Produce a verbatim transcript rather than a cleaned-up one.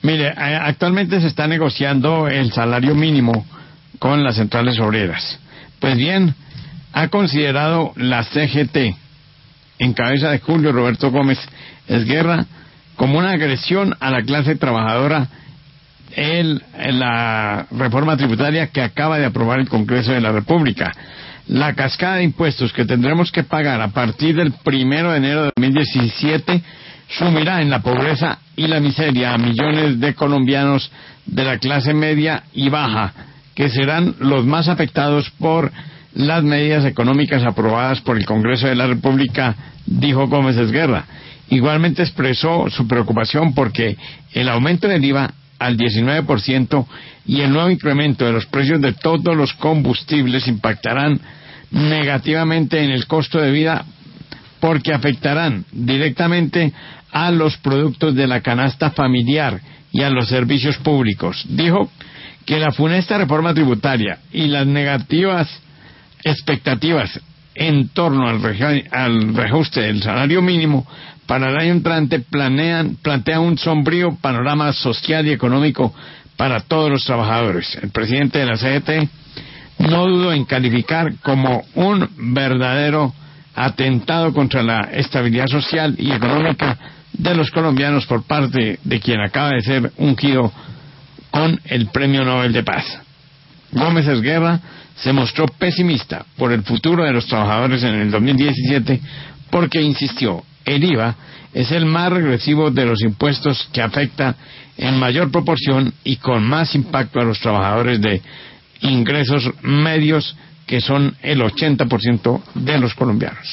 Mire, actualmente se está negociando el salario mínimo con las centrales obreras. Pues bien, ha considerado la C G T, en cabeza de Julio Roberto Gómez Esguerra, como una agresión a la clase trabajadora el, la reforma tributaria que acaba de aprobar el Congreso de la República. La cascada de impuestos que tendremos que pagar a partir del primero de enero de dos mil diecisiete sumirá en la pobreza y la miseria a millones de colombianos de la clase media y baja, que serán los más afectados por las medidas económicas aprobadas por el Congreso de la República, dijo Gómez Esguerra. Igualmente expresó su preocupación porque el aumento del I V A al diecinueve por ciento y el nuevo incremento de los precios de todos los combustibles impactarán negativamente en el costo de vida porque afectarán directamente a los productos de la canasta familiar y a los servicios públicos. Dijo que la funesta reforma tributaria y las negativas expectativas en torno al, rege- al reajuste del salario mínimo para el año entrante planean, plantea un sombrío panorama social y económico para todos los trabajadores. El presidente de la C G T no dudó en calificar como un verdadero atentado contra la estabilidad social y económica de los colombianos por parte de quien acaba de ser ungido con el Premio Nobel de Paz. Gómez Esguerra se mostró pesimista por el futuro de los trabajadores en el dos mil diecisiete porque insistió, el I V A es el más regresivo de los impuestos que afecta en mayor proporción y con más impacto a los trabajadores de ingresos medios, que son el ochenta por ciento de los colombianos.